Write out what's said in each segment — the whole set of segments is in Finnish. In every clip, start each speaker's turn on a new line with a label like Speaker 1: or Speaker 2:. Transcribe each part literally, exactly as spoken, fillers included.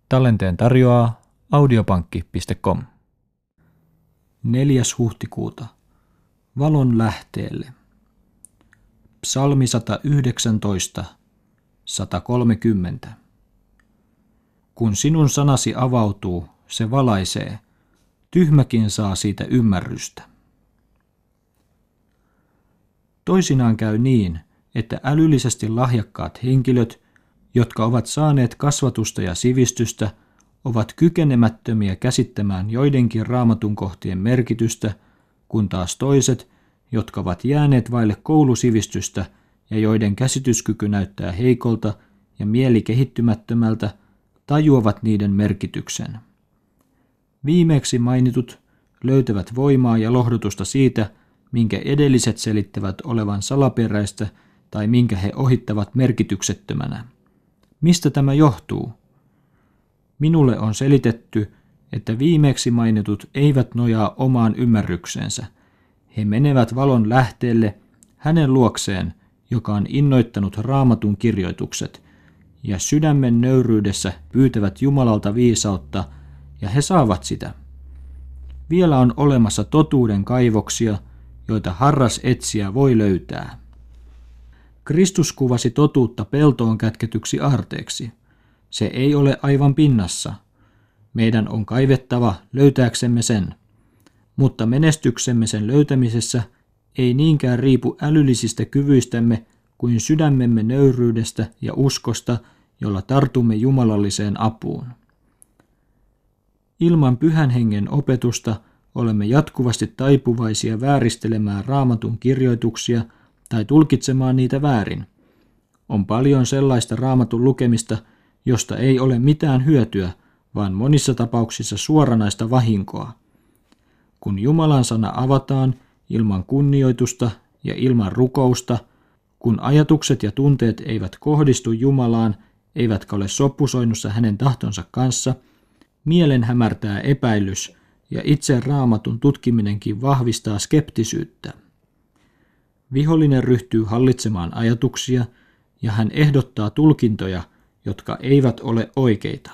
Speaker 1: Tallenteen tarjoaa audiopankki piste com.
Speaker 2: neljäs huhtikuuta. Valon lähteelle. Psalmi sata yhdeksäntoista, sata kolmekymmentä. Kun sinun sanasi avautuu, se valaisee. Tyhmäkin saa siitä ymmärrystä. Toisinaan käy niin, että älyllisesti lahjakkaat henkilöt, jotka ovat saaneet kasvatusta ja sivistystä, ovat kykenemättömiä käsittämään joidenkin raamatun kohtien merkitystä, kun taas toiset, jotka ovat jääneet vaille koulusivistystä ja joiden käsityskyky näyttää heikolta ja mieli kehittymättömältä, tajuavat niiden merkityksen. Viimeksi mainitut löytävät voimaa ja lohdutusta siitä, minkä edelliset selittävät olevan salaperäistä tai minkä he ohittavat merkityksettömänä. Mistä tämä johtuu? Minulle on selitetty, että viimeksi mainitut eivät nojaa omaan ymmärrykseensä. He menevät valon lähteelle hänen luokseen, joka on innoittanut raamatun kirjoitukset, ja sydämen nöyryydessä pyytävät Jumalalta viisautta, ja he saavat sitä. Vielä on olemassa totuuden kaivoksia, joita harras etsijä voi löytää. Kristus kuvasi totuutta peltoon kätketyksi aarteeksi. Se ei ole aivan pinnassa. Meidän on kaivettava löytääksemme sen. Mutta menestyksemme sen löytämisessä ei niinkään riipu älyllisistä kyvyistämme kuin sydämemme nöyryydestä ja uskosta, jolla tartumme jumalalliseen apuun. Ilman Pyhän Hengen opetusta olemme jatkuvasti taipuvaisia vääristelemään raamatun kirjoituksia tai tulkitsemaan niitä väärin. On paljon sellaista raamatun lukemista, josta ei ole mitään hyötyä, vaan monissa tapauksissa suoranaista vahinkoa. Kun Jumalan sana avataan ilman kunnioitusta ja ilman rukousta, kun ajatukset ja tunteet eivät kohdistu Jumalaan, eivätkä ole sopusoinnussa hänen tahtonsa kanssa, mielen hämärtää epäilys ja itse raamatun tutkiminenkin vahvistaa skeptisyyttä. Vihollinen ryhtyy hallitsemaan ajatuksia ja hän ehdottaa tulkintoja, jotka eivät ole oikeita.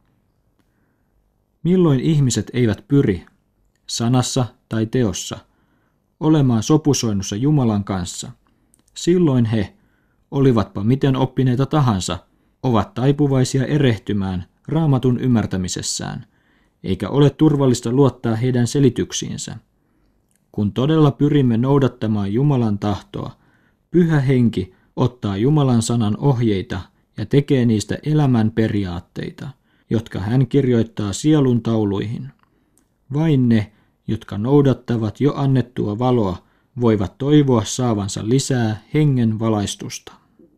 Speaker 2: Milloin ihmiset eivät pyri, sanassa tai teossa, olemaan sopusoinnussa Jumalan kanssa, silloin he, olivatpa miten oppineita tahansa, ovat taipuvaisia erehtymään raamatun ymmärtämisessään, eikä ole turvallista luottaa heidän selityksiinsä. Kun todella pyrimme noudattamaan Jumalan tahtoa, Pyhä Henki ottaa Jumalan sanan ohjeita ja tekee niistä elämän periaatteita, jotka hän kirjoittaa sielun tauluihin. Vain ne, jotka noudattavat jo annettua valoa, voivat toivoa saavansa lisää hengen valaistusta.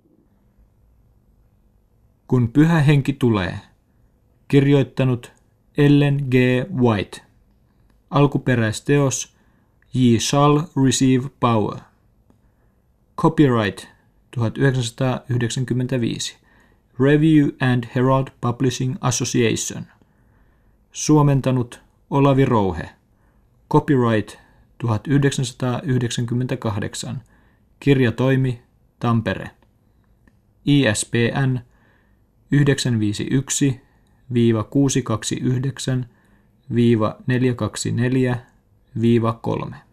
Speaker 2: Kun Pyhä Henki tulee. Kirjoittanut Ellen G. White. Alkuperäisteos Ye shall receive power. Copyright tuhatyhdeksänsataayhdeksänkymmentäviisi. Review and Herald Publishing Association. Suomentanut Olavi Rouhe. Copyright tuhatyhdeksänsataayhdeksänkymmentäkahdeksan. Kirjatoimi Tampere. I S B N yhdeksän viisi yksi kuusi kaksi yhdeksän neljä kaksi neljä kolme.